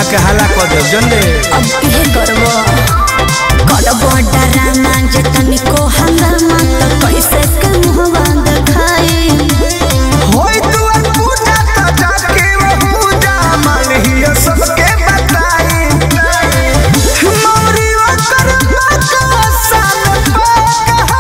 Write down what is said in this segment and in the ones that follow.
के हला कर दे जल्दी अब इहे करबो करबो डरामा जे तनिको हंगामा त कैसे के मुहवा देखाई होई तू पूजा त जाके वहू जा मान ही सबके बताई मौरी कर का साल हो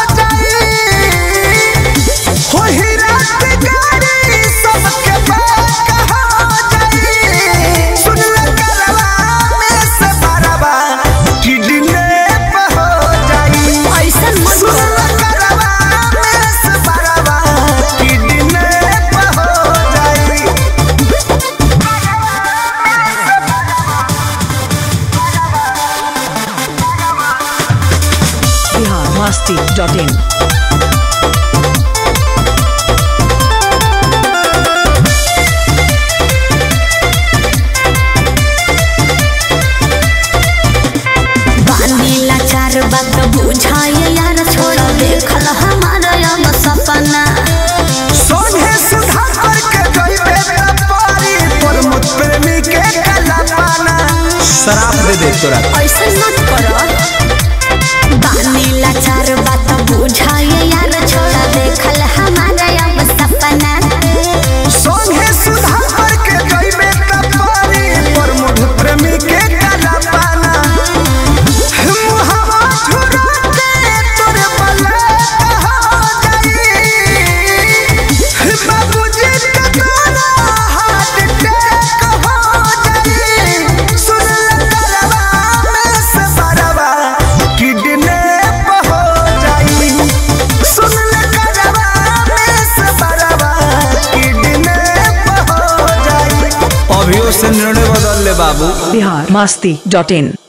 जाई हो ही रात गाड़ी सबके हो जाई सुन ले करवा में से बरवा किडने पे हो जाई ऐसन मत सुन ले करवा में से बरवा किडने पे हो जाई biharmasti.in बानीला चार बात बुझाए यार छोड़ देखल हमारा अब सपना सोने सुधा करके गईबे तपारी पर मुझ प्रेमी के कला पाना शराब दे दे तोरा ऐसन मत करो बानीला चार बात बुझाए यार छोड़ देखल हमारा अब सपना सोने सुधा करके गईबे तपारी पर मुझ प्रेमी के कला पाना मुहावा झुरा के तोरे बले हो जाई बाबूजी के तोरा हार्ट अटैक हो जाई सुन ले करवा में से बरवा किडने हो जाई सुन ले करवा में से बरवा किडने हो जाई अभियो से निर्णय बदल ले बाबू biharmasti.in